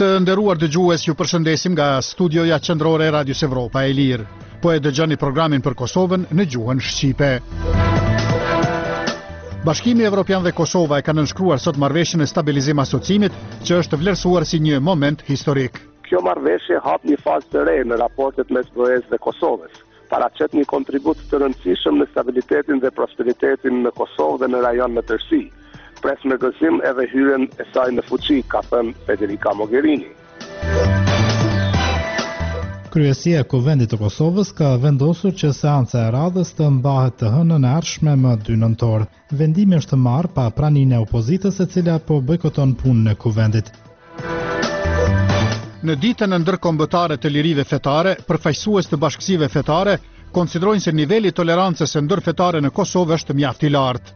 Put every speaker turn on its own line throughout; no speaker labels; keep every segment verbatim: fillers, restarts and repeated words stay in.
Të nderuar dëgjues, ju përshëndesim nga studioja qendrore e Radios Evropa e Lirë. Po e dëgjoni programin për Kosovën në gjuhën shqipe. Bashkimi Evropian dhe Kosova e kanë nënshkruar sot marrëveshjen e stabilizim asociimit, që është vlerësuar si një moment historik.
Kjo marrëveshje hap një fazë të re në raportet mes B E-s dhe Kosovës. Paraqet një kontribut të rëndësishëm në stabilitetin dhe prosperitetin në Kosovë dhe në rajon në tërësi. Pres me gëzim edhe hyrjen e saj në fuqi, ka thënë Federica Mogherini.
Kryesia e Kuvendit të Kosovës ka vendosur që seanca e radhës të mbahet të hënën e ardhshme më dy nëntor. Vendimi është marrë pa praninë e opozitës, e cila po bojkoton punën e Kuvendit.
Në ditën e ndërkombëtare të lirive fetare, përfaqësues të bashkësive fetare konsiderojnë se niveli i tolerancës së ndërfetare në Kosovë është mjaft i lartë.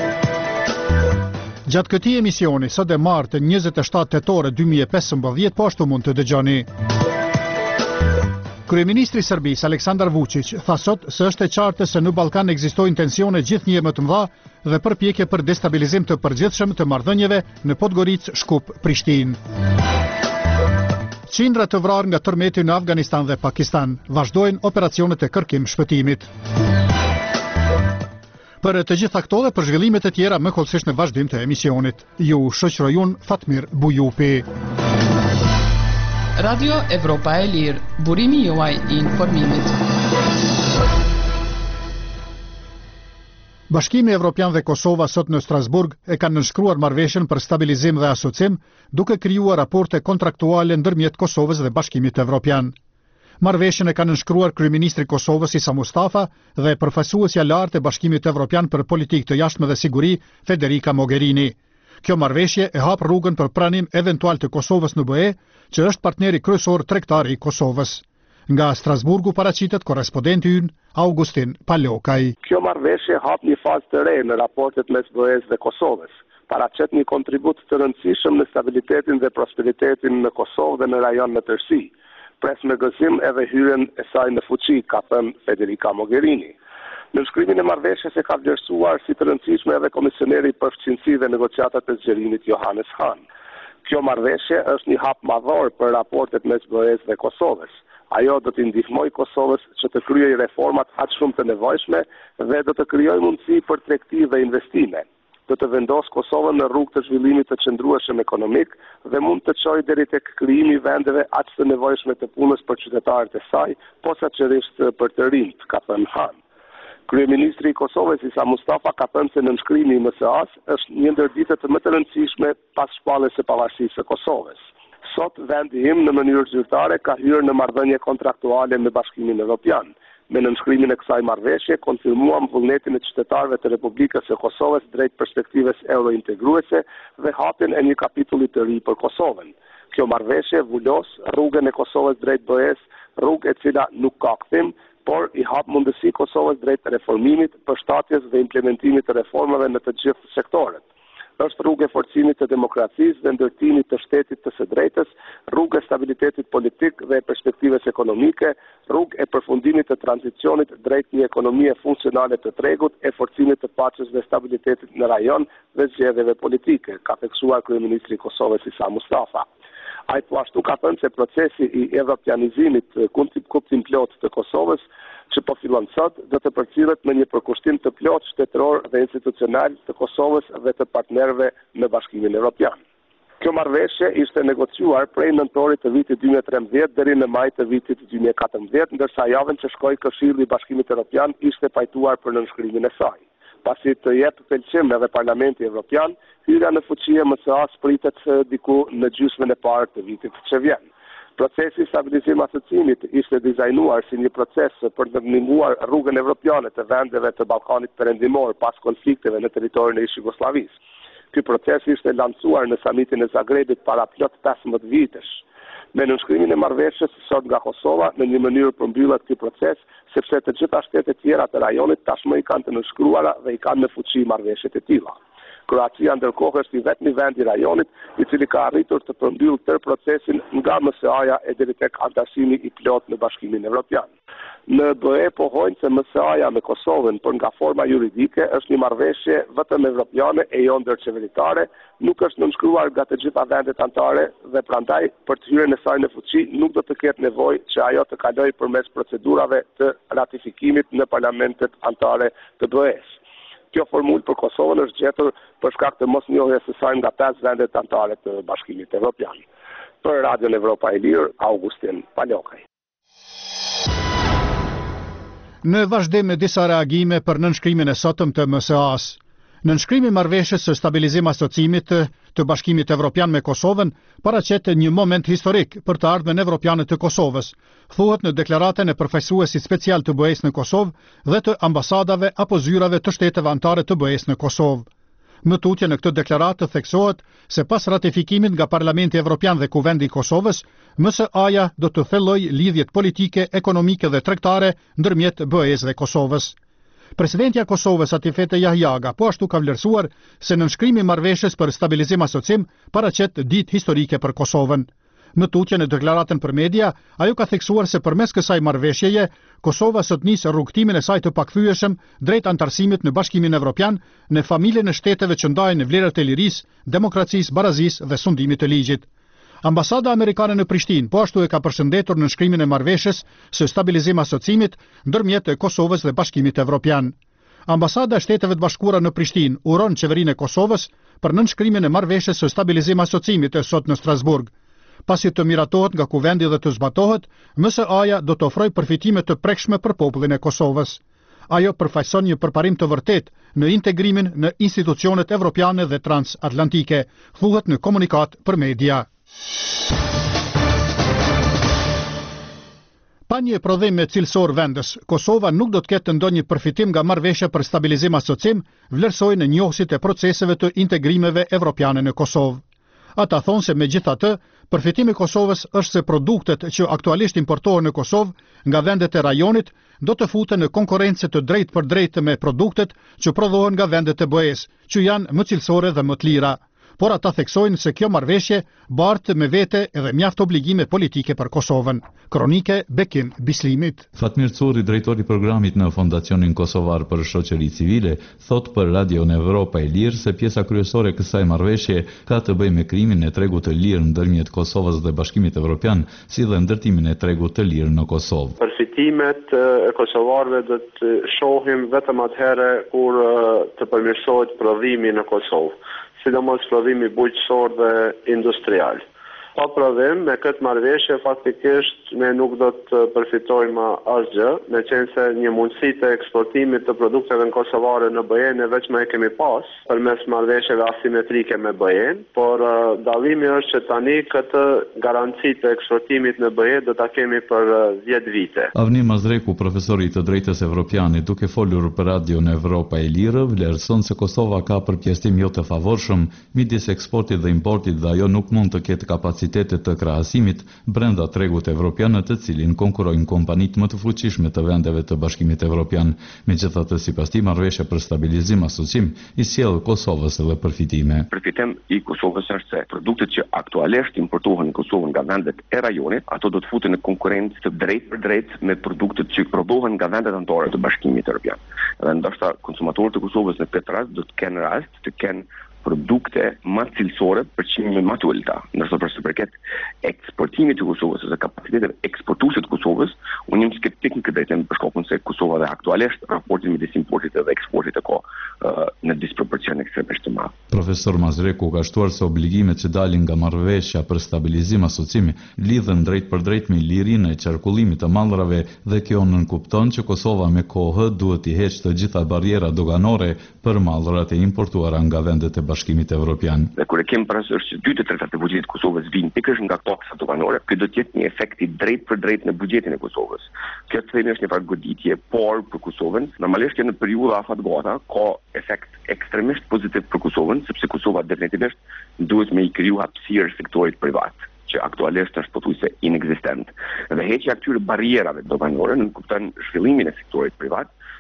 Gjatë këtij emisioni, sot e martë njëzet e shtatë tetor dy mijë e pesëmbëdhjetë, po ashtu mund të dëgjoni. Kryeministri i Serbisë Aleksandar Vučić tha sot se është e qartë se në Ballkan ekzistojnë tensione gjithnjë më të mëdha dhe përpjekje për destabilizim të përgjithshëm të marrëdhënieve në Podgoricë, Shkup, Prishtinë. Qindra të vrarë nga tërmeti në Afganistan dhe Pakistan vazhdojnë operacionet e kërkim shpëtimit. Për të gjitha këto dhe për zhvillimet e tjera më kollësisht në vazhdim të emisionit. Ju shoqëroj unë Fatmir Bujupi.
Radio Evropa e Lirë, burimi juaj i informimit.
Bashkimi Evropian dhe Kosova sot në Strasburg e kanë nënshkruar marrëveshjen për stabilizim dhe asocim, duke krijuar raporte kontraktuale ndërmjet Kosovës dhe Bashkimit Evropian. Marrëveshjen e kanë nënshkruar kryeministri i Kosovës Isa Mustafa dhe përfaqësuesja lartë e Bashkimit Evropian për politikë të jashtme dhe siguri Federica Mogherini. Kjo marrëveshje e hap rrugën për pranim eventual të Kosovës në B E, që është partneri kryesor tregtar i Kosovës. Nga Strasburgu paraqitet korrespondenti ynë Augustin Palokaj.
Kjo marrëveshje hap një fazë të re në raportet mes B E-s dhe Kosovës. Paraqet një kontribut të rëndësishëm në stabilitetin dhe prosperitetin në Kosovë dhe në rajon në tërësi. Pres me gëzim edhe hyrjen e saj në fuqi, ka thënë Federica Mogherini. Në nënshkrimin e marrëveshjes e ka vlerësuar si të rëndësishme edhe komisioneri për fqinësi dhe negociatat e zgjerimit Johannes Hahn. Kjo marrëveshje është një hap madhor për raportet mes B E-s dhe Kosovës. Ajo do t'i ndihmojë Kosovës që të kryejë reformat aq shumë të nevojshme dhe do të krijojë mundësi për tregti dhe investime. Do të vendos Kosovën në rrugë të zhvillimit të qëndrueshëm ekonomik dhe mund të çojë deri tek krijimi i vendeve aq të nevojshme të punës për qytetarët e saj, posaçërisht për të rinjt, ka thënë Han. Kryeministri i Kosovës Isa Mustafa ka thënë se nënshkrimi i M S A-s është një ndër ditët më të rëndësishme pas shpalljes së pavarësisë së Kosovës. Sot vendi im në mënyrë zyrtare ka hyrë në marrëdhënie kontraktuale me Bashkimin Evropian. Me nënshkrimin e kësaj marrëveshje konfirmuam vullnetin e qytetarëve të Republikës së Kosovës drejt perspektivës eurointegruese dhe hapjen e një kapitulli të ri për Kosovën. Kjo marrëveshje vulos rrugën e Kosovës drejt B E-s, rrugë e cila nuk ka kthim, por i hap mundësi Kosovës drejt reformimit, përshtatjes dhe implementimit të reformave në të gjithë sektorët. Është rrugë e forcimit të demokracisë dhe ndërtimit të shtetit të së drejtës, rrugë e stabilitetit politik dhe perspektivës ekonomike, rrugë e përfundimit të tranzicionit drejt një ekonomie funksionale të tregut, e forcimit të paqes dhe stabilitetit në rajon dhe zgjedhjeve politike, ka theksuar kryeministri i Kosovës Isa Mustafa. Ai po ashtu ka thënë se procesi i evropianizimit kuptim plot të Kosovës që po fillon sot, do të përcillet me një përkushtim të plot shtetëror dhe institucional të Kosovës dhe të partnerëve në Bashkimin Evropian. Kjo marrëveshje ishte negociuar prej nëntorit të vitit dy mijë e trembëdhjetë deri në maj të vitit dy mijë e katërmbëdhjetë, ndërsa javën që shkoi Këshilli i Bashkimit Evropian ishte pajtuar për nënshkrimin e saj. Pasi të jepë pëlqim edhe Parlamenti Evropian, hyrja në fuqi e M S A-s pritet diku në gjysmën e parë të vitit që vjen. Procesi i stabilizim asociimit ishte dizajnuar si një proces për të ndihmuar rrugën evropiane të vendeve të Ballkanit Perëndimor pas konflikteve në territorin e ish Jugosllavisë. Ky proces ishte lancuar në samitin e Zagrebit para plot pesëmbëdhjetë vitesh. Me nënshkrimin e marrëveshjes sot nga Kosova në një mënyrë përmbyllet ky proces, sepse të gjitha shtetet tjera të rajonit tashmë i kanë të nënshkruara dhe i kanë në fuqi marrëveshjet e tilla. Kroacia ndërkohë është i vetmi vend i rajonit i cili ka arritur të përmbyllë tërë procesin nga M S A-ja e deri tek anëtarësimi i plot në Bashkimin Evropian. Në B E pohojnë se M S A-ja me Kosovën, por nga forma juridike është një marrëveshje vetëm evropiane e jo ndërqeveritare, nuk është nënshkruar nga të gjitha vendet anëtare dhe prandaj për të hyrjen e saj në fuqi nuk do të ketë nevojë që ajo të kalojë përmes procedurave të ratifikimit në parlamentet anëtare të B E-s. Kjo formulë për Kosovën është gjetur për shkak të mosnjohjes së saj nga pesë vendet anëtare të Bashkimit Evropian. Për Radion Evropa e Lirë, Augustin Palokaj.
Në vazhdim me disa reagime për nënshkrimin e sotëm të M S A-s. Nënshkrimi i marrëveshjes së stabilizim asociimit të Bashkimit Evropian me Kosovën paraqet një moment historik për të ardhmen evropiane të Kosovës, thuhet në deklaratën e përfaqësuesit special të B E-s në Kosovë dhe të ambasadave apo zyrave të shteteve anëtare të B E-s në Kosovë. Më tutje në këtë deklaratë theksohet se pas ratifikimit nga Parlamenti Evropian dhe Kuvendi i Kosovës, M S A-ja do të thellojë lidhjet politike, ekonomike dhe tregtare ndërmjet B E-s dhe Kosovës. Presidentja e Kosovës Atifete Jahjaga po ashtu ka vlerësuar se nënshkrimi i marrëveshjes për stabilizim asocim paraqet ditë historike për Kosovën. Në tutje në deklaratën për media, ajo ka theksuar se përmes kësaj marrëveshjeje, Kosova sot nis rrugtimin e saj të pakthyeshëm drejt anëtarësimit në Bashkimin Evropian në familjen e shteteve që ndajnë vlerat e lirisë, demokracisë, barazisë dhe sundimit të ligjit. Ambasada amerikane në Prishtinë po ashtu e ka përshëndetur nënshkrimin e marrëveshjes së stabilizim asocimit ndërmjet Kosovës dhe Bashkimit Evropian. Ambasada e Shteteve të Bashkuara në Prishtinë uron qeverinë e Kosovës për nënshkrimin e marrëveshjes së stabilizim asocimit e sot në Strasburg. Pasi të miratohet nga kuvendi dhe të zbatohet, M S A-ja do të ofrojë përfitime të prekshme për popullin e Kosovës. Ajo përfaqëson një përparim të vërtet në integrimin në institucionet evropiane dhe transatlantike, thuhet në komunikat për media. Pa një prodhim me cilësor vendës, Kosova nuk do të ketë ndonjë përfitim nga marrëveshja për stabilizim asocim, vlerësojnë njohësit e proceseve të integrimeve evropiane në Kosovë. Ata thonë se megjithatë, përfitimi i Kosovës është se produktet që aktualisht importohen në Kosovë nga vendet e rajonit do të futen në konkurrencë të drejtë për drejtë me produktet që prodhohen nga vendet e B E-s, që janë më cilësore dhe më të lira. Por ata theksojnë se kjo marrëveshje bartë me vete edhe mjaft obligime politike për Kosovën. Kronike Bekim Bislimit.
Fatmir Curri, drejtori i programit në Fondacionin Kosovar për Shoqëri Civile, thot për Radion Evropa e Lirë se pjesa kryesore e kësaj marrëveshje ka të bëjë me krimin e tregut të lirë ndërmjet Kosovës dhe Bashkimit Evropian, si dhe ndërtimin e tregut të lirë në Kosovë.
Përfitimet e kosovarëve do të shohim vetëm atëherë kur të përmirësohet prodhimi në Kosovë, sidomos prodhimi bujqësor dhe industrial. Pa prodhim, me këtë marrëveshje faktikisht ne nuk do të përfitojmë asgjë, me qenë se një mundësi të eksportimit të produkteve në kosovare në B E ne veç më e kemi pas, përmes marrëveshjeve asimetrike me B E-n, por uh, dallimi është që tani këtë garanci të eksportimit në B E do ta kemi për dhjetë vite.
Avni Mazreku, profesori të drejtës evropiane, duke folur për Radion Evropa e Lirë, vlerëson se Kosova ka përpjestim jo të favorshëm midis eksportit dhe importit dhe ajo nuk mund të ketë kapacitet të krahasimit brenda tregut evropian në të cilin konkurrojnë kompanitë më të fuqishme të vendeve të Bashkimit Evropian. Megjithatë, sipas tij, marrëveshja për stabilizim asocim i sjell Kosovës edhe përfitime.
Përfitim i Kosovës është se produktet që aktualisht importohen në Kosovë nga vendet e rajonit, ato do të futen në konkurrencë të drejtë për drejtë me produktet që prodhohen nga vendet anëtare të Bashkimit Evropian. Dhe ndoshta konsumatorët e Kosovës në këtë rast do të kenë rast të kenë produkte më cilësore për çmime më të ulta. Ndërsa për sa përket eksportimit të Kosovës ose kapacitetet eksportuese të Kosovës, unë jam skeptik në këtë drejtim për shkakun se Kosova dhe aktualisht raportin midis importit dhe eksportit ka uh, në disproporcion ekstremisht të madh.
Profesor Mazreku ka shtuar se obligimet që dalin nga marrëveshja për stabilizim asocimi lidhen drejt për drejt me lirinë e qarkullimit të mallrave dhe kjo nënkupton që Kosova me kohë duhet i heqë të gjitha barrierat doganore për mallrat e importuara nga vendet e Bashkimit Evropian.
Dhe kur e kemi parasysh që dy të tretat e buxhetit të Kosovës vijnë pikërisht nga taksat doganore, ky do të jetë një efekt i drejtë për drejtë në buxhetin e Kosovës. Kjo të thënë është një farë goditje, por për Kosovën, normalisht në periudha afatgata ka efekt ekstremisht pozitiv për Kosovën, sepse Kosova definitivisht duhet me i kriju hapësirë sektorit privat, që aktualisht është pothuajse inekzistent. Dhe heqja këtyre barrierave doganore nënkupton zhvillimin e sektorit privat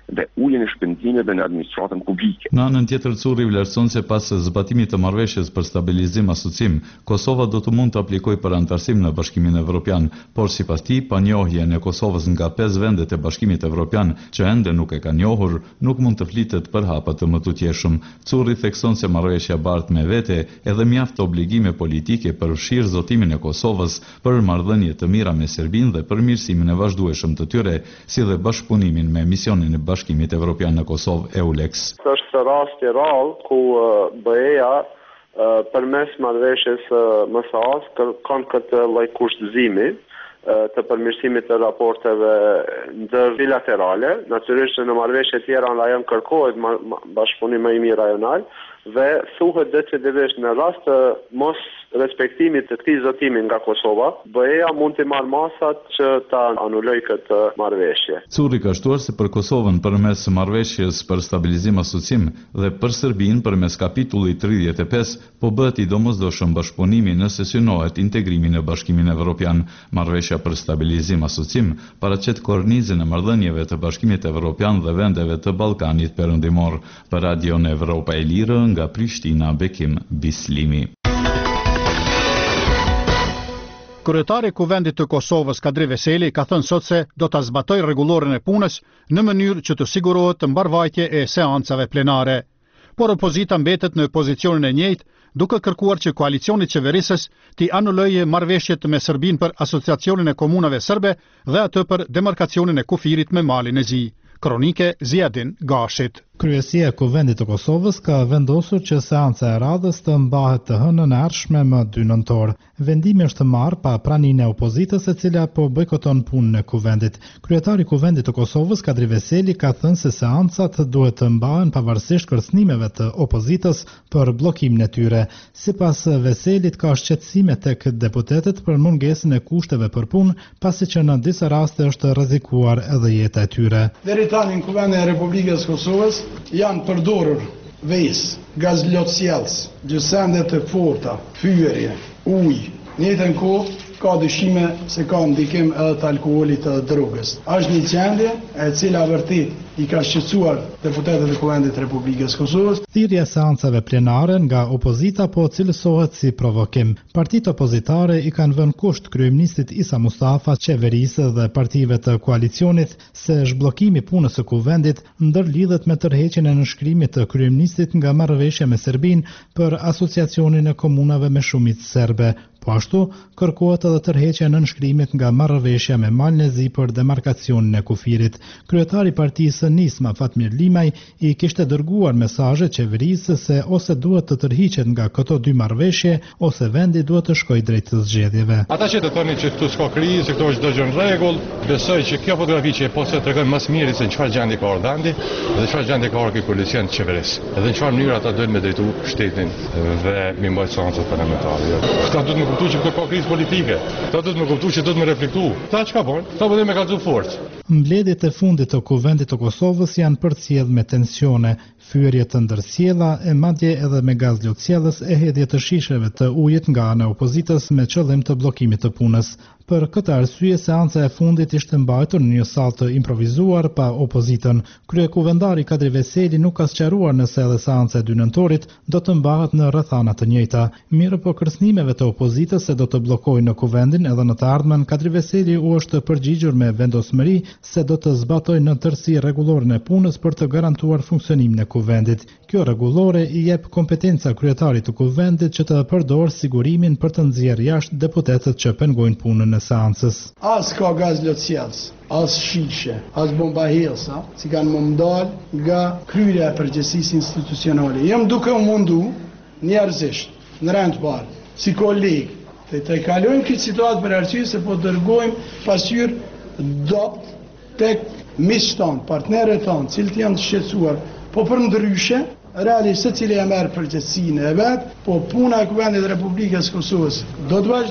dhe uljen e shpenzimeve në administratën publike.
Në anën tjetër, Curri vlerëson se pas zbatimit të marrëveshjes për stabilizim asocim, Kosova do të mund të aplikojë për antarësim në Bashkimin Evropian, por sipas tij, panjohjen e Kosovës nga pesë vendet e Bashkimit Evropian që ende nuk e kanë njohur, nuk mund të flitet për hapa të mëtutjeshëm. Curri thekson se marrëveshja bart me vete edhe mjaft obligime politike për fshirë zotimin e Kosovës për marrëdhënie të mira me Serbinë dhe përmirësimin e vazhdueshëm të tyre, si dhe bashkëpunimin me misionin e Bashkimit Evropian në Kosovë EULEX.
Është rast i rrallë ku B E-ja përmes marrëveshjes M S A-s kanë këtë lloj kushtëzimi të përmirësimit të raporteve ndër bilaterale. Natyrisht në marrëveshje tjera në rajon kërkohet bashkëpunim më i mirë rajonal dhe thuhet decidivisht në rast të mos respektimit të këtij zotimi nga Kosova, B E-ja mund të marrë masat që ta anulojë këtë marrëveshje.
Curri ka shtuar se për Kosovën përmes marrëveshjes për stabilizim asocim dhe për Serbinë përmes kapitullit tridhjetë e pesë po bëhet i domosdoshëm bashkëpunimi nëse synohet integrimi në Bashkimin Evropian. Marrëveshja për stabilizim asocim paraqet kornizën e marrëdhënieve të Bashkimit Evropian dhe vendeve të Ballkanit Perëndimor. Për Radion Evropa e Lirë nga Prishtina, Bekim Bislimi.
Kryetari i Kuvendit të Kosovës Kadri Veseli ka thënë sot se do ta zbatojë rregulloren e punës në mënyrë që të sigurohet të mbarvajtje e seancave plenare. Por opozita mbetet në pozicionin e njëjtë, duke kërkuar që koalicioni qeverisës t'i anullojë marrëveshjet me Serbinë për asociacionin e komunave serbe dhe atë për demarkacionin e kufirit me malin e zi. Kronike Ziadin Gashit.
Kryesia e Kuvendit të Kosovës ka vendosur që seanca e radhës të mbahet të hënën e ardhshme më dy nëntor. Vendimi është marrë pa praninë e opozitës e cila po bojkoton punën e Kuvendit. Kryetari i Kuvendit të Kosovës Kadri Veseli ka thënë se seancat duhet të mbahen pavarësisht kërcënimeve të opozitës për bllokimin e tyre. Sipas Veselit ka shqetësime tek deputetët për mungesën e kushteve për punë, pasi që në disa raste është rrezikuar edhe jeta e tyre.
Deri tani në Kuvendin e Republikës Kosovës janë përdorur ves, gaz lotësjellës, gjësende të forta, fyerje, ujë. Në njëjtën kohë ka dyshime se ka ndikim edhe të alkoolit të drogës. Është një gjendje e cila vërtet i ka shqetësuar deputetët e Kuvendit të Republikës Kosovës.
Thirrja e seancave plenare nga opozita po cilësohet si provokim. Partitë opozitare i kanë vënë kusht kryeministit Isa Mustafa, qeverisë dhe partive të koalicionit se zhbllokimi i punës së Kuvendit ndërlidhet me tërheqjen e nënshkrimit të kryeministit nga marrëveshja me Serbinë për asociacionin e komunave me shumicë serbe. Po ashtu, kërkohet edhe tërheqja e nënshkrimit nga marrëveshja me malin e zi për demarkacionin e kufirit. Kryetari i partisë Nisma Fatmir Limaj i kishte dërguar mesazhe qeverisë se ose duhet të tërhiqet nga këto dy marrëveshje ose vendi duhet të shkojë drejt të zgjedhjeve.
Ata që të thonin që këtu s'ka krizë, këtu është çdo gjë në rregull, besoj që kjo fotografi që po se tregon më së miri se çfarë gjendje ka ardhur vendi dhe çfarë gjendje ka ardhur ky koalicion të qeverisë. Edhe në çfarë mënyrë ata duhen me drejtu shtetin dhe me mbajtur seancat parlamentare. Këta duhet të kuptojnë që këtu ka krizë politike. Këta duhet të kuptojnë që duhet të reflektojnë. Këta çka bën? Këta bëhen me kallzu forcë.
Mbledhjet e fundit të Kuvendit të Kosovës janë përcjell me tensione, fyerje të ndërsjella e madje edhe me gaz lotësjellës e hedhje të shisheve të ujit nga ana e opozitës me qëllim të bllokimit të punës. Për këtë arsye, seanca e fundit ishte mbajtur në një sallë të improvizuar pa opozitën. Kryekuvendari Kadri Veseli nuk ka sqaruar nëse edhe seanca e dy nëntorit do të mbahet në rrethana të njëjta. Mirë po kërcënimeve të opozitës se do të bllokojnë në Kuvendin edhe në të ardhmen, Kadri Veseli u është përgjigjur me vendosmëri se do të zbatojnë në tërësi rregulloren e punës për të garantuar funksionimin e Kuvendit. Kjo rregullore i jep kompetenca kryetarit të Kuvendit që të përdorë sigurimin për të nxjerrë jashtë deputetët që pengojnë punën e seancës.
As ka gaz lotësjellës, as shishe, as bomba helsa, si kanë më mdal nga kryerja e përgjegjësisë institucionale. Jam duke u mundu njerëzisht, në rend të parë, si kolegë, të të kalojmë këtë situatë për arsye se po dërgojmë pasqyrë dopt tek miqtan, partnerët tanë, cilët janë të shqetësuar, po për ndryshe, realisht se cili e merr përgjegjësinë e vet, po puna e Kuvendit të Republikës Kosovës do të vazhdoj.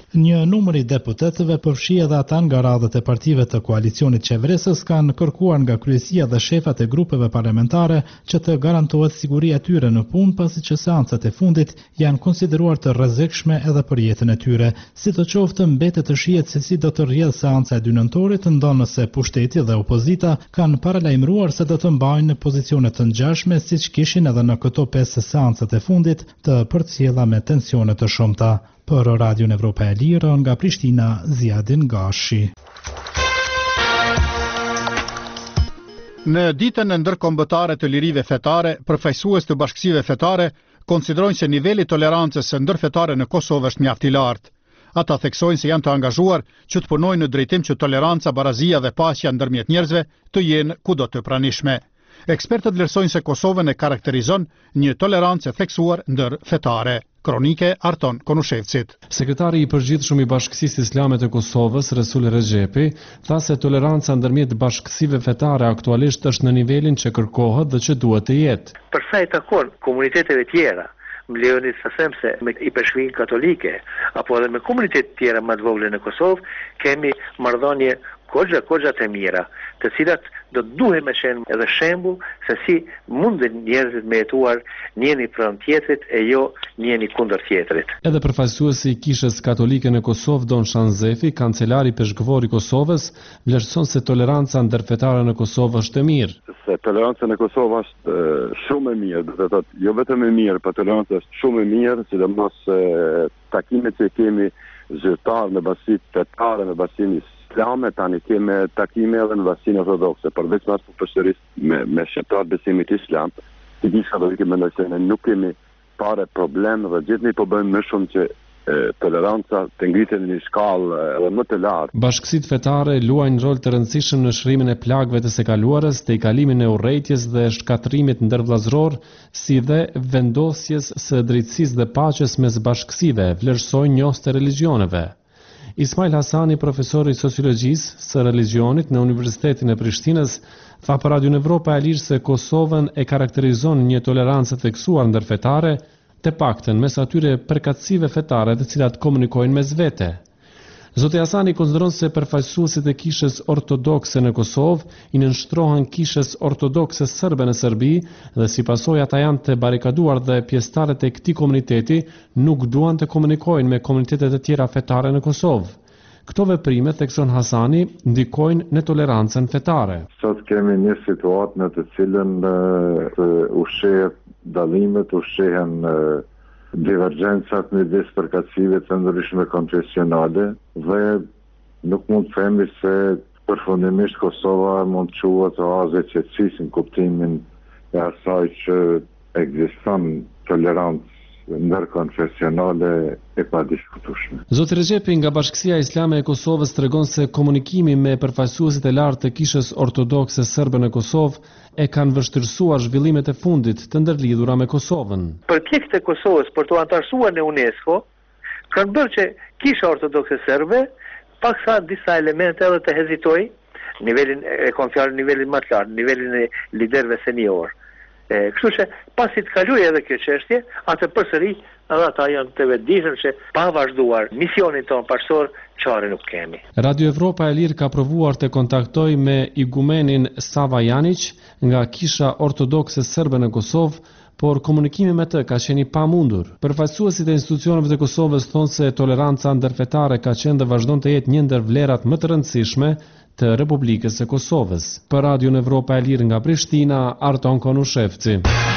Një numër i deputetëve, përfshi edhe ata nga radhët e partive të koalicionit qeverisës, kanë kërkuar nga kryesia dhe shefat e grupeve parlamentare që të garantohet siguria e tyre në punë, pasi që seancat e fundit janë konsideruar të rrezikshme edhe për jetën e tyre. Sidoqoftë, mbetet të shihet se si do të rrjedhë seanca e dy nëntorit, ndonë pushteti dhe opozita kanë paralajmëruar se do të mbajnë pozicione të ngjashme siç kishin edhe në këto pesë seancat e fundit të përcjella me tensione të shumta. Për Radion Evropa e Lirë, nga Prishtina, Ziadin Gashi.
Në ditën e ndërkombëtare të lirive fetare, përfaqësues të bashkësive fetare konsiderojnë se niveli i tolerancës së ndërfetare në Kosovë është mjaft i lartë. Ata theksojnë se janë të angazhuar që të punojnë në drejtim që toleranca, barazia dhe paqja ndërmjet njerëzve të jenë kudo të pranishme. Ekspertët vlerësojnë se Kosovën e karakterizon një tolerancë e theksuar ndërfetare. Kronike Arton Konushevcit.
Sekretari i përgjithshëm i Bashkësisë Islame të Kosovës, Resul Rexhepi, tha se toleranca ndërmjet bashkësive fetare aktualisht është në nivelin që kërkohet dhe që duhet të jetë.
Për sa i takon komuniteteve tjera, më lejoni të them se me i përshkrinë katolike apo edhe me komunitetet tjera më të vogla në Kosovë, kemi marrëdhënie kogja kogja të mira, të cilat do të duhet me qenë edhe shembull se si mundin njerëzit me jetuar njëri pranë tjetrit e jo njëri kundër tjetrit.
Edhe përfaqësuesi i Kishës Katolike në Kosovë, Don Shanzefi, kancelari peshgëvor i Kosovës, vlerëson se toleranca ndërfetare në Kosovë është e mirë.
Se toleranca në Kosovë është uh, shumë e mirë, do të thotë jo vetëm e mirë, por toleranca është shumë e mirë, sidomos uh, takimet që kemi zyrtar në basit fetare, në basin islame, tani kemi takime edhe në basin ortodokse, përveç mas për përsëris me, me shqiptar besimit islam, si Kisha Katolike mendoj se ne nuk kemi pare problem dhe gjithni po bëjmë më shumë që e, toleranca të ngritet në një shkallë edhe më të lartë.
Bashkësitë fetare luajnë rol të rëndësishëm në shërimin e plagëve të së kaluarës, të kalimin e urrëties dhe shkatrimit ndërvllazëror, si dhe vendosjes së drejtësisë dhe paqes mes bashkësive, vlerësojnë njohës të religioneve. Ismail Hasani, profesor i sociologjisë së religionit në Universitetin e Prishtinës, tha për Radion Evropa e Lirë se Kosovën e karakterizon një tolerancë të theksuar ndërfetare, të paktën mes atyre përkatësive fetare të cilat komunikojnë mes vete. Zoti Hasani konsideron se përfaqësuesit e kishës ortodokse në Kosovë i nënshtrohen kishës ortodokse serbe në Serbi dhe si pasojë ata janë të barikaduar dhe pjesëtarët e këtij komuniteti nuk duan të komunikojnë me komunitetet e tjera fetare në Kosovë. Këto veprime, thekson Hasani, ndikojnë në tolerancën fetare.
Sot kemi një situatë në të cilën uh, ushqehet dallimet, ushqehen uh, divergjencat midis përkatësive të ndryshme konfesionale dhe nuk mund të themi se përfundimisht Kosova mund të quhet oazë e qetësisë në kuptimin e asaj që ekziston tolerancë ndërkonfesionale e padiskutueshme.
Zoti Rexhepi nga Bashkësia Islame e Kosovës tregon se komunikimi me përfaqësuesit e lartë të kishës ortodokse serbe në Kosovë e kanë vështirësuar zhvillimet e fundit të ndërlidhura me Kosovën.
Përpjekjet e Kosovës për të antarësuar në UNESCO kanë bërë që kisha ortodokse serbe paksa disa elemente edhe të hezitoj nivelin e konfjalë nivelin më të lartë, nivelin e liderëve senior. E, kështu që pasi të kaluaj edhe kjo çështje, atë përsëri edhe ata janë të vetëdijshëm që pa vazhduar misionin tonë paqësor, çare nuk kemi.
Radio Evropa e Lirë ka provuar të kontaktoj me igumenin Sava Janić nga Kisha Ortodokse Serbe në Kosovë, por komunikimi me të ka qenë i pamundur. Përfaqësuesit e institucioneve të Kosovës thonë se toleranca ndërfetare ka qenë dhe vazhdon të jetë një ndër vlerat më të rëndësishme të Republikës së Kosovës. Për Radion Evropa e Lirë nga Prishtina, Arton Konushevci.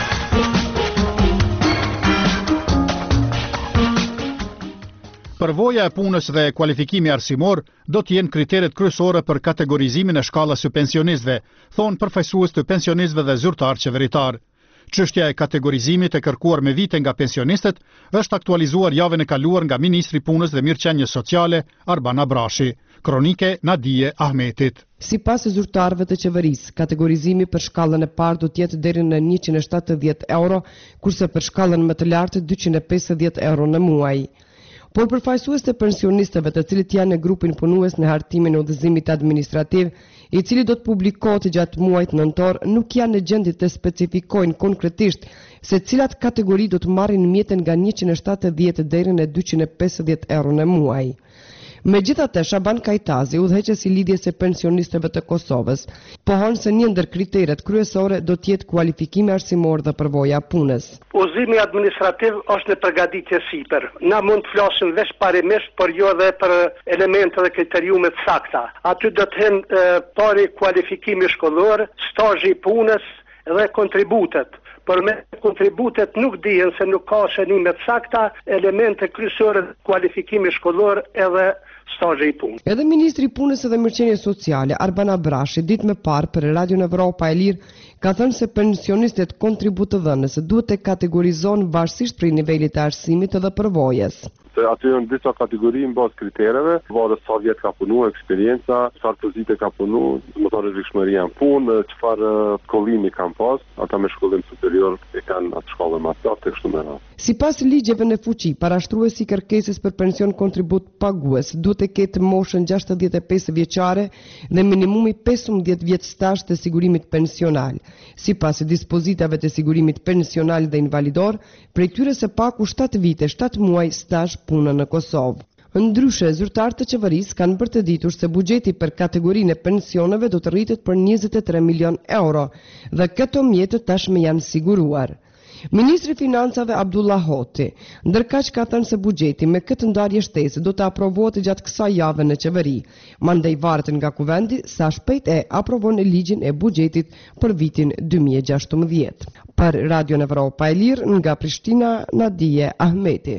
Përvoja e punës dhe kualifikimi arsimor do të jenë kriteret kryesore për kategorizimin e shkallës së pensionistëve, thonë përfaqësues të pensionistëve dhe zyrtar qeveritar. Çështja e kategorizimit e kërkuar me vite nga pensionistët është aktualizuar javën e kaluar nga Ministri i Punës dhe Mirëqenies Sociale Arban Abrashi. Kronike Nadije Ahmetit.
Sipas zyrtarëve të qeverisë, kategorizimi për shkallën e parë do të jetë deri në njëqind e shtatëdhjetë euro, kurse për shkallën më të lartë dyqind e pesëdhjetë euro në muaj. Por përfaqësues të pensionistëve të cilët janë në grupin punues në hartimin e udhëzimit administrativ, i cili do të publikohet gjatë muajit nëntor, nuk janë në gjendje të specifikojnë konkretisht se cilat kategori do të marrin mjeten nga njëqind e shtatëdhjetë deri në dyqind e pesëdhjetë euro në muaj. Megjithatë, Shaban Kajtazi, udhëheqësi i lidhjes së pensionistëve të Kosovës, pohon se një ndër kriteret kryesore do të jetë kualifikimi arsimor dhe përvoja punës.
Udhëzimi administrativ është në përgatitje sipër. Na mund të flasim veç parimisht, por jo edhe për elemente dhe kriteriume të sakta. Aty do të hen pari kualifikimi shkollor, stazhi i punës dhe kontributet. Por me kontributet nuk dihen se nuk ka shënime të sakta, elemente kryesore kualifikimi shkollor edhe stazhi i punës.
Edhe Ministri i Punës dhe Mirëqenies Sociale, Arbana Brashi, ditë më parë për Radion Evropa e Lirë, ka thënë se pensionistët kontributëdhënës duhet të kategorizohen varësisht prej nivelit të arsimit dhe përvojës.
Se aty janë disa kategori në bazë kritereve, varet sa vjet ka punu, eksperienca, çfarë pozite ka punu, më thonë rrezikshmëria në punë, çfarë kollimi kanë pas, ata me shkollim superior e kanë atë shkollë më të lartë kështu me radhë.
Sipas ligjeve në fuqi, parashtruesi i kërkesës për pension kontribut pagues duhet të ketë moshën gjashtëdhjetë e pesë vjeçare dhe minimumi pesëmbëdhjetë vjet stazh të sigurimit pensional. Sipas dispozitave të sigurimit pensional dhe invalidor, prej tyre së paku shtatë vite, shtatë muaj stazh punë në Kosovë. Ndryshe, zyrtarët të qeverisë kanë bërë të ditur se buxheti për kategorinë e pensioneve do të rritet për njëzet e tre milion euro dhe këto mjete tashmë janë siguruar. Ministri i Financave Abdullah Hoti, ndërkaq ka thënë se buxheti me këtë ndarje shtesë do të aprovohet gjatë kësaj jave në qeveri. Mandej varet nga kuvendi sa shpejt e aprovon ligjin e buxhetit për vitin dy mijë e gjashtëmbëdhjetë. Për Radion Evropa e Lirë nga Prishtina, Nadije Ahmeti.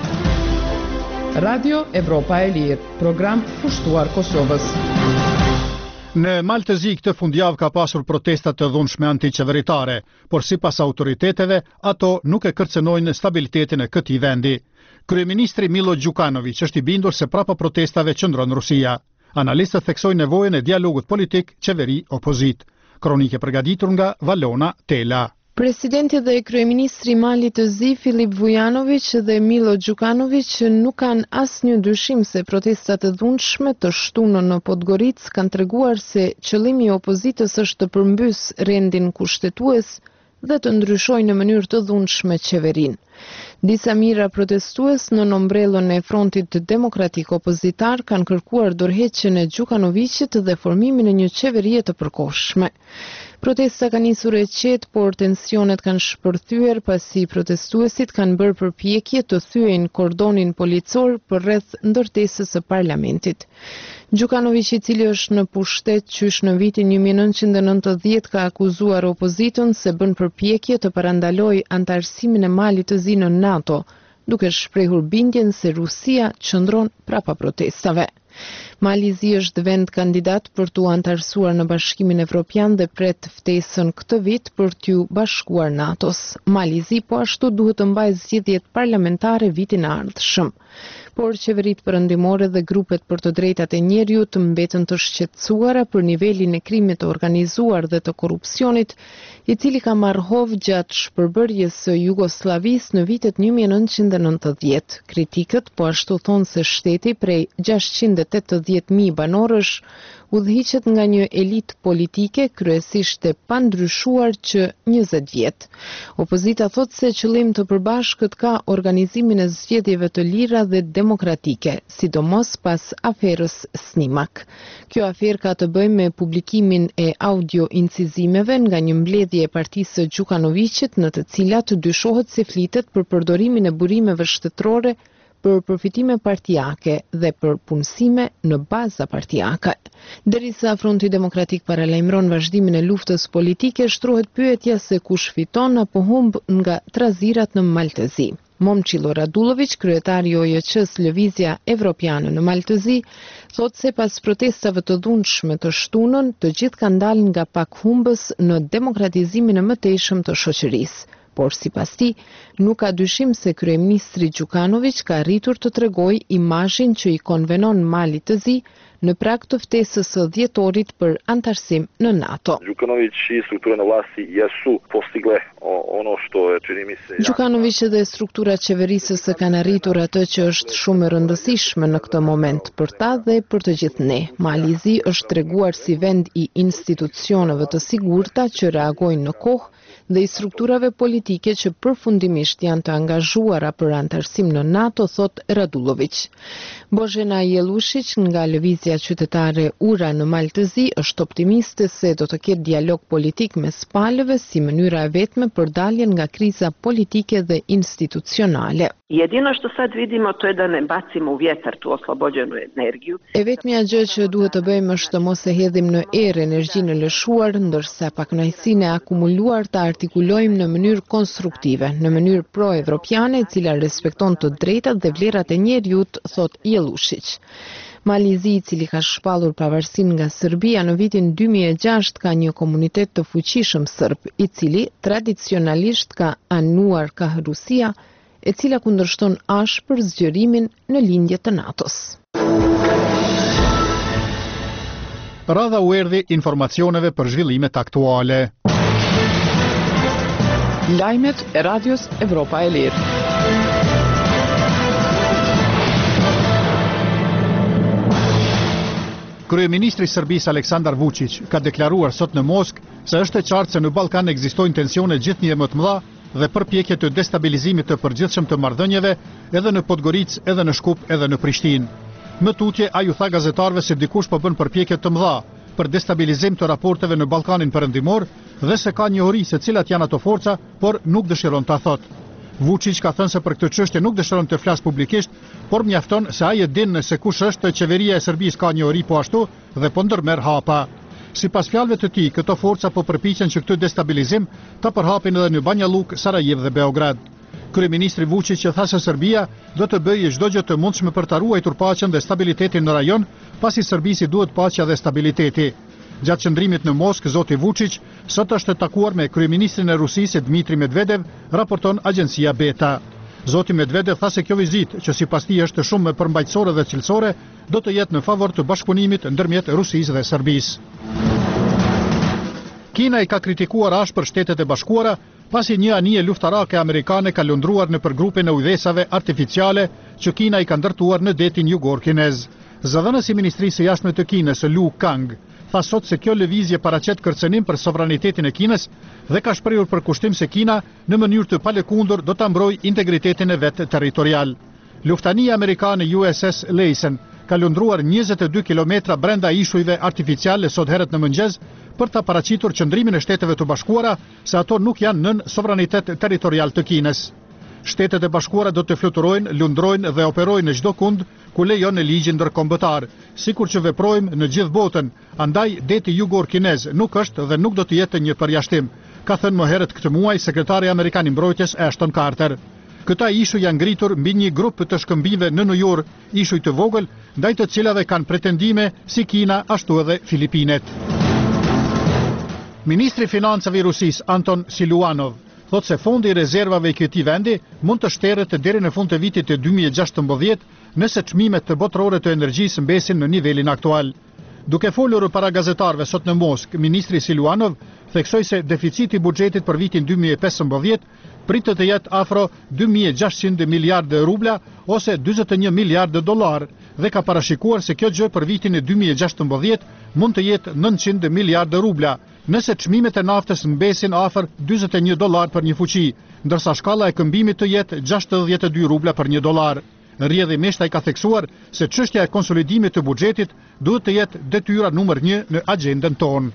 Radio Evropa e Lirë, program pushtuar Kosovës.
Në Maltezi këtë fundjavë ka pasur protestat të dhunshme antiqeveritare, por sipas autoriteteve, ato nuk e kërcënojnë stabilitetin e këtij vendi. Kryeministri Milo Đukanović është i bindur se prapa protestave qëndron Rusia. Analistët theksojnë nevojën e dialogut politik qeveri-opozit. Kronike përgatitur nga Valona Tela.
Presidenti dhe kryeministri i Malit të Zi, Filip Vujanović dhe Milo Đukanović nuk kanë asnjë dyshim se protestat e dhunshme të shtunën në Podgorica kanë treguar se qëllimi i opozitës është të përmbys rendin kushtetues dhe të ndryshojë në mënyrë të dhunshme qeverinë. Disa mijëra protestues në ombrellën e Frontit Demokratik Opozitar kanë kërkuar dorëheqjen e Đukanovićit dhe formimin e një qeverie të përkohshme. Protesta ka nisur e qetë, por tensionet kanë shpërthyer pasi protestuesit kanë bërë përpjekje të thyejnë kordonin policor përreth ndërtesës së parlamentit. Đukanović, i cili është në pushtet qysh në vitin një mijë e nëntëqind e nëntëdhjetë, ka akuzuar opozitën se bën përpjekje të parandalojë antarësimin e Malit të Zi në NATO, duke shprehur bindjen se Rusia qëndron prapa protestave. Mali i Zi është vend kandidat për t'u antarësuar në Bashkimin Evropian dhe pret ftesën këtë vit për t'u bashkuar NATO-s. Mali i Zi po ashtu duhet të mbajë zgjedhjet parlamentare vitin e ardhshëm. Por qeveritë perëndimore dhe grupet për të drejtat e njeriut mbetën të shqetësuara për nivelin e krimit të organizuar dhe të korrupsionit, i cili ka marrë hov gjatë shpërbërjes së Jugosllavisë në vitet një mijë e nëntëqind e nëntëdhjetë. Kritikët po ashtu thonë se shteti prej gjashtëqind e tetëdhjetë mijë banorësh udhëhiqet nga një elitë politike kryesisht e pandryshuar që njëzet vjet. Opozita thotë se qëllim të përbashkët ka organizimin e zgjedhjeve të lira dhe demokratike, sidomos pas aferës Snimak. Kjo aferë ka të bëjë me publikimin e audio incizimeve nga një mbledhje e partisë së Đukanovićit, në të cilat dyshohet se flitet për përdorimin e burimeve shtetërore për përfitime partijake dhe për punësime në baza partijake. Derisa Fronti Demokratik paralajmëron vazhdimin e luftës politike, shtrohet pyetja se kush fiton apo humb nga trazirat në Maltezi. Momçilo Radulović, kryetari i O J Q-s Lëvizja Evropiane në Maltezi, thotë se pas protestave të dhunshme të shtunën, të gjithë kanë dalë nga pak humbës në demokratizimin e mëtejshëm të shoqërisë. Por sipas tij, nuk ka dyshim se kryeministri Đukanović ka arritur të tregojë imazhin që i konvenon Malit të Zi në prag të ftesës së dhjetorit për antarësim në NATO.
Đukanović i struktura na vlasti jesu postigle ono što je čini mi se.
Đukanović dhe strukturat qeverisës kanë arritur atë që është shumë e rëndësishme në këtë moment për ta dhe për të gjithë ne. Malizi është treguar si vend i institucioneve të sigurta që reagojnë në kohë dhe i strukturave politike që përfundimisht janë të angazhuara për antarësim në NATO, thot Radulović. Božena Jelušić nga Lëvizja Qytetare Ura në Maltëzi është optimiste se do të ketë dialog politik mes palëve si mënyra e vetme për daljen nga kriza politike dhe institucionale.
Jedino što sad vidimo to je da ne bacimo u vjetar tu oslobođenu energiju.
E vetmja gjë që duhet të bëjmë është të mos e hedhim në erë energjinë e lëshuar, ndërsa pakënaqësinë e akumuluar ta artikulojmë në mënyrë konstruktive, në mënyrë pro-evropiane, e cila respekton të drejtat dhe vlerat e njeriut, thot Jelušić. Malizi, i cili ka shpallur pavarësinë nga Serbia në vitin dy mijë e gjashtë, ka një komunitet të fuqishëm serb, i cili tradicionalisht ka anuar ka Rusia, e cila kundërshton ashpër zgjerimin në lindje të NATO-s.
Radha u erdhi informacioneve për zhvillimet aktuale.
Lajmet e Radios Evropa e Lirë.
Kryeministri i Serbisë Aleksandar Vučić ka deklaruar sot në Moskë se është e qartë se në Ballkan ekzistojnë tensione gjithnjë më të mëdha dhe përpjekje të destabilizimit të përgjithshëm të marrëdhënieve edhe në Podgoricë, edhe në Shkup, edhe në Prishtinë. Më tutje ai u tha gazetarëve se dikush po bën përpjekje të mëdha për destabilizim të raporteve në Ballkanin Perëndimor dhe se ka njohuri se cilat janë ato forca, por nuk dëshiron ta thotë. Vučić ka thënë se për këtë çështje nuk dëshiron të flas publikisht, por mjafton se ai e din se kush është, qeveria e Serbisë ka njohuri po ashtu dhe po ndërmerr hapa. Sipas fjalëve të tij, këto forca po përpiqen që këtë destabilizim ta përhapin edhe në Banja Luka, Sarajevo dhe Beograd. Kryeministri Vučić tha se Serbia do të bëjë çdo gjë të mundshme për ta ruajtur paqen dhe stabilitetin në rajon, pasi Serbisë duhet paqja dhe stabiliteti. Gjatë qëndrimit në Moskë, zoti Vučić sot është takuar me kryeministrin e Rusisë Dmitri Medvedev, raporton agjencia Beta. Zoti Medvedev tha se kjo vizitë, që sipas tij është shumë përmbajtësore dhe cilësore, do të jetë në favor të bashkëpunimit ndërmjet Rusisë dhe Serbisë. Kina i ka kritikuar ashpër Shtetet e Bashkuara pasi një anije luftarake amerikane ka lundruar në përgrupin e ujdesave artificiale që Kina i ka ndërtuar në detin jugor kinez. Zëdhënësi i Ministrisë së Jashtme të Kinës, Lu Kang, tha sot se kjo lëvizje paraqet kërcënim për sovranitetin e Kinës dhe ka shprehur përkushtim se Kina në mënyrë të palëkundur do ta mbrojë integritetin e vet territorial. Luftania amerikane U S S Laysen ka lundruar njëzet e dy kilometra brenda ishujve artificiale sot herët në mëngjes për ta paraqitur qëndrimin e Shteteve të Bashkuara se ato nuk janë nën sovranitet territorial të Kinës. Shtetet e Bashkuara do të fluturojnë, lundrojnë dhe operojnë në çdo kund ku lejon në ligjin ndërkombëtar, sikur që veprojmë në gjithë botën, andaj deti jugor kinez nuk është dhe nuk do të jetë një përjashtim, ka thënë më herët këtë muaj sekretari amerikan i mbrojtjes Ashton Carter. Këta ishuj janë ngritur mbi një grup të shkëmbive në New York, ishuj të vogël, ndaj të cilave kanë pretendime si Kina ashtu edhe Filipinet. Ministri i Financave i Rusisë Anton Siluanov thot se fondi i rezervave i këtij vendi mund të shteret deri në fund të vitit të dy mijë e gjashtëmbëdhjetë nëse çmimet botërore të energjisë mbesin në nivelin aktual. Duke folur para gazetarëve sot në Moskë, ministri Siluanov theksoi se deficiti i buxhetit për vitin dy mijë e pesëmbëdhjetë pritet të jetë afro dy mijë e gjashtëqind miliardë rubla ose dyzet e një miliardë dollar dhe ka parashikuar se kjo gjë për vitin e dy mijë e gjashtëmbëdhjetë mund të jetë nëntëqind miliardë rubla, nëse çmimet e naftës mbesin afër dyzet e një dollar për një fuqi, ndërsa shkalla e këmbimit të jetë gjashtëdhjetë e dy rubla për një dollar. Rrjedhimisht ai ka theksuar se çështja e konsolidimit të buxhetit duhet të jetë detyra numër një në agjendën tonë.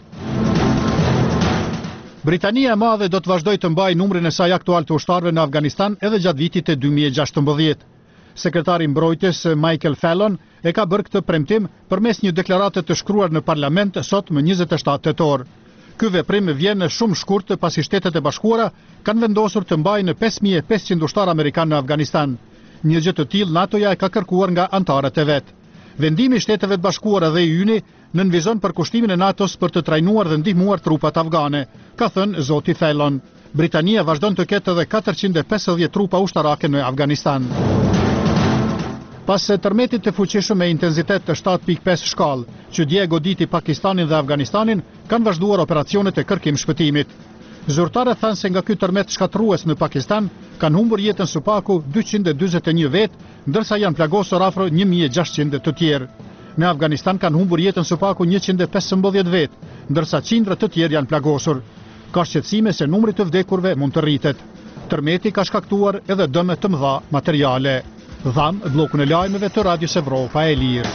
Britania e Madhe do të vazhdojë të mbajë numrin e saj aktual të ushtarëve në Afganistan edhe gjatë vitit të dy mijë e gjashtëmbëdhjetë. Sekretari i mbrojtjes Michael Fallon e ka bërë këtë premtim përmes një deklarate të shkruar në parlament sot më njëzet e shtatë tetor. Ky veprim vjen shumë shkurt pasi Shtetet e Bashkuara kanë vendosur të mbajnë pesë mijë e pesëqind ushtarë amerikanë në Afganistan. Një gjë të tillë NATO-ja e ka kërkuar nga anëtarët e vet. Vendimi i Shteteve të Bashkuara dhe i Yni nënvizon përkushtimin e NATO-s për të trajnuar dhe ndihmuar trupat afgane, ka thënë zoti Fallon. Britania vazhdon të ketë edhe katërqind e pesëdhjetë trupa ushtarake në Afganistan. Pas tërmetit të fuqishëm me intensitet të shtatë pikë pesë shkallë, që dje goditi Pakistanin dhe Afganistanin, kanë vazhduar operacionet e kërkim shpëtimit. Zyrtarët thanë se nga ky tërmet shkatrues në Pakistan kanë humbur jetën së paku dyqind e dyzet e një vetë, ndërsa janë plagosur afro një mijë e gjashtëqind të tjerë. Në Afganistan kanë humbur jetën së paku njëqind e pesëmbëdhjetë vetë, ndërsa qindra të tjerë janë plagosur. Ka shqetësime se numri të vdekurve mund të rritet. Tërmeti ka shkaktuar edhe dëme të mëdha materiale. Dham, blokun e lajmeve të Radios Evropa e Lirë.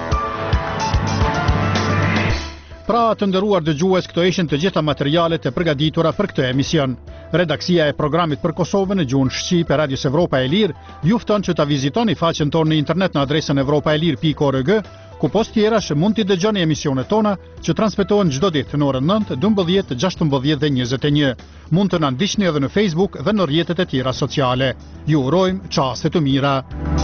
Pra të nderuar dëgjues, këto ishin të gjitha materialet e përgatitura për këtë emision. Redaksia e programit për Kosovën në gjuhën shqip e Radios Evropa e Lirë ju fton që ta vizitoni faqen tonë në internet në adresën evropaelir pikë org, ku post tjera që mund t'i dëgjoni emisionet tona që transmetohen çdo ditë në orën nëntë, dymbëdhjetë, gjashtëmbëdhjetë dhe njëzet e një. Mund të na ndiqni edhe në Facebook dhe në rrjetet e tjera sociale. Ju urojmë çaste të mira.